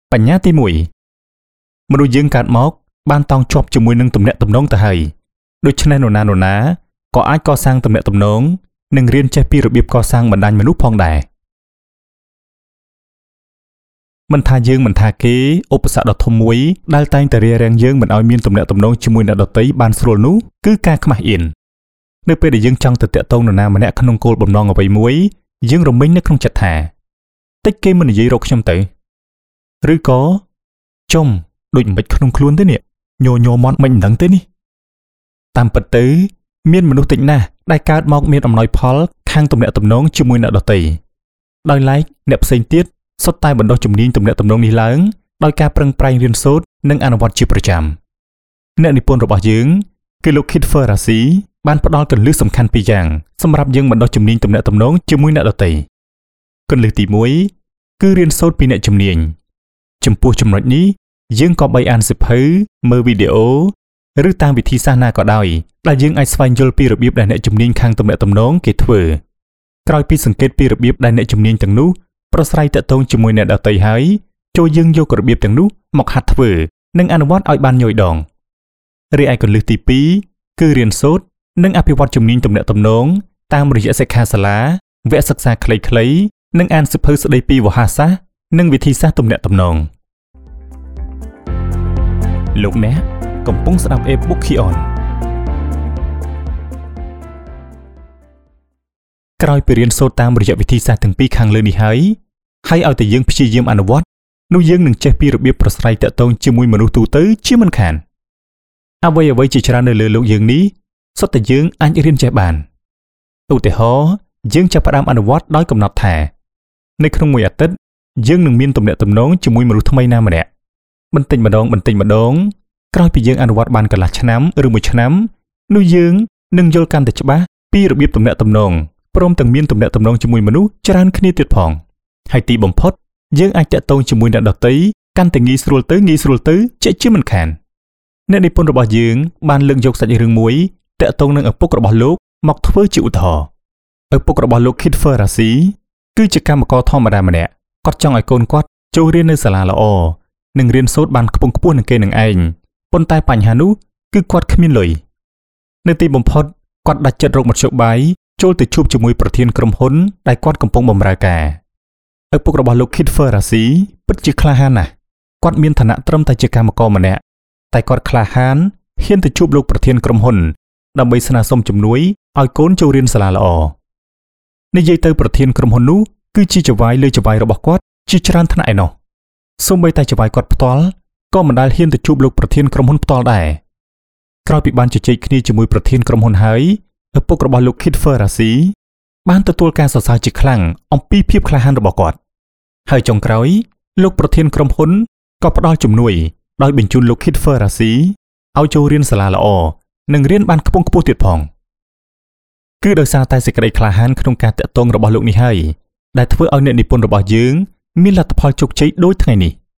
បញ្ញាទី1មនុស្សយើងកើតមកបានតង់ជាប់ជាមួយនឹងទំនាក់ទំនងទៅហើយដូច្នេះនរណាក៏អាចកសាងទំនាក់ទំនងនិងរៀនចេះពីរបៀបកសាងបណ្ដាញមនុស្សផងដែរមិនថាយើងមិនថាគេឧបសគ្គដ៏ធំមួយដែលតែងតែរារាំងយើងមិនឲ្យមានទំនាក់ទំនងជាមួយអ្នកដទៃបានស្រួលនោះគឺការខ្មាស់អៀននៅពេលដែលយើងចង់ទៅតាក់ទងនរណាម្នាក់ក្នុងគោលបំណងអ្វីមួយយើងរំមិញនៅក្នុងចិត្តថាតិចគេមិននិយាយរកខ្ញុំទៅឬក៏ចំដូចមិនក្នុងខ្លួនទេនេះញ័រមាត់មិនដឹងទេនេះតាមពិតទៅមានមនុស្សតិចណាស់ដែលកើតមកមានអំណោយផលខាងទំនាក់ទំនងជាមួយអ្នកដទៃដោយឡែកអ្នកផ្សេងទៀតសុទ្ធតែបណ្ដុះជំនាញទំនាក់ទំនងនេះឡើងដោយការប្រឹងប្រែងរៀនសូត្រនិងអនុវត្តជាប្រចាំអ្នកនិពន្ធរបស់យើងគឺលោក Kit Ferrazzi បានផ្ដល់គន្លឹះសំខាន់ពីរយ៉ាងសម្រាប់យើងបណ្ដុះជំនាញទំនាក់ទំនងជាមួយអ្នកដទៃគន្លឹះទី1គឺរៀនសូត្រពីអ្នកជំនាញចំពោះចំណុចនេះយើងក៏បីអានសៀវភៅមើលវីដេអូឬតាមវិធីសាស្ត្រណាក៏ដោយដែលយើងអាចស្វែងយល់ពីរបៀបដែលអ្នកជំនាញខាងទំនាក់ទំនងគេធ្វើក្រោយពីសង្កេតពីរបៀបដែលអ្នកជំនាញទាំងនោះប្រស្រ័យតាក់ទងជាមួយអ្នកដទៃហើយចូលយើងយករបៀបទាំងនោះមកហាត់ធ្វើនិងអនុវត្តឲ្យបានញយដងរីឯគន្លឹះទី2គឺរៀនសូត្រនិងអភិវឌ្ឍជំនាញទំនាក់ទំនងតាមរយៈសិក្ខាសាលាវគ្គសិក្សាខ្លីៗនិងអានសៀវភៅស្ដីពីវោហារសាស្ត្រនិងវិធីសាស្ត្រទំនាក់ទំនងលោកអ្នកកំពុងស្ដាប់ e-book Kion ក្រោយពីរៀនសូត្រតាមរយៈវិធីសាស្ត្រទាំងពីរខាងលើនេះហើយឲ្យតែយើងព្យាយាមអនុវត្តនោះយើងនឹងចេះពីរបៀបប្រស្រ័យតាក់ទងជាមួយមនុស្សទូទៅជាមិនខានអ្វីជាច្រើននៅលើโลกយើងនេះសុទ្ធតែយើងអាចរៀនចេះបានឧទាហរណ៍យើងចាប់ផ្ដើមអនុវត្តដោយកំណត់ថានៅក្នុងមួយអាទិត្យយើងនឹងមានទំនាក់ទំនងជាមួយមនុស្សថ្មីណាម្នាក់បន្តិចម្ដងក្រោយពីយើងអនុវត្តបានកន្លះឆ្នាំឬមួយឆ្នាំនោះយើងនឹងយល់កាន់តែច្បាស់ពីរបៀបទំនាក់ទំនងព្រមទាំងមានទំនាក់ទំនងជាមួយមនុស្សច្រើនគ្នាទៀតផងហើយទីបំផុតយើងអាចតាក់ទងជាមួយអ្នកដទៃកាន់តែងាយស្រួលទៅជាជាមិនខានអ្នកនិពន្ធរបស់យើងបានលើកយកសាច់រឿងមួយតាក់ទងនឹងឪពុករបស់លោកមកធ្វើជាឧទាហរណ៍ឪពុករបស់លោក Kit Ferrazzi គឺជាកម្មករធម្មតាម្នាក់គាត់ចង់ឲ្យកូនគាត់ចូលរៀននៅសាលាល្អនិងរៀនសូត្របានខ្ពង់ខ្ពស់នឹងគេនឹងឯងប៉ុន្តែបញ្ហានោះគឺគាត់គ្មានលុយនៅទីបំផុតគាត់ដាច់ចិត្តរកមធ្យោបាយចូលទៅជួបជាមួយប្រធានក្រុមហ៊ុនដែលគាត់កំពុងបម្រើការឪពុករបស់លោក Kit Ferrazzi ពិតជាក្លាហានណាស់គាត់មានឋានៈត្រឹមតែជាកម្មករម្នាក់តែគាត់ក្លាហានហ៊ានទៅជួបលោកប្រធានក្រុមហ៊ុនដើម្បីស្នើសុំជំនួយឲ្យកូនចូលរៀនសាលាល្អនិយាយទៅប្រធានក្រុមហ៊ុននោះគឺជាចៅហ្វាយលើចៅហ្វាយរបស់គាត់ជាច្រើនថ្នាក់ឯណោះសូម្បីតែចៅហ្វាយគាត់ផ្ទាល់ក៏មិនដែលហ៊ានទៅជួបលោកប្រធានក្រុមហ៊ុនផ្ទាល់ដែរក្រោយពីបានជជែកគ្នាជាមួយប្រធានក្រុមហ៊ុនហើយឪពុករបស់លោក Kit Ferrazzi បានទទួលការសរសើរជាខ្លាំងអំពីភាពក្លាហានរបស់គាត់ហើយចុងក្រោយលោកប្រធានក្រុមហ៊ុនក៏ផ្ដល់ជំនួយដោយបញ្ជូនលោក Kit Ferrazzi ឲ្យចូលរៀនសាលាល្អនិងរៀនបានខ្ពង់ខ្ពស់ទៀតផងគឺដោយសារតែសេចក្តីក្លាហានក្នុងការតាក់ទងរបស់លោកនេះហើយដែលធ្វើឲ្យអ្នកនិពន្ធរបស់យើងមានលទ្ធផលជោគជ័យដូចថ្ងៃនេះ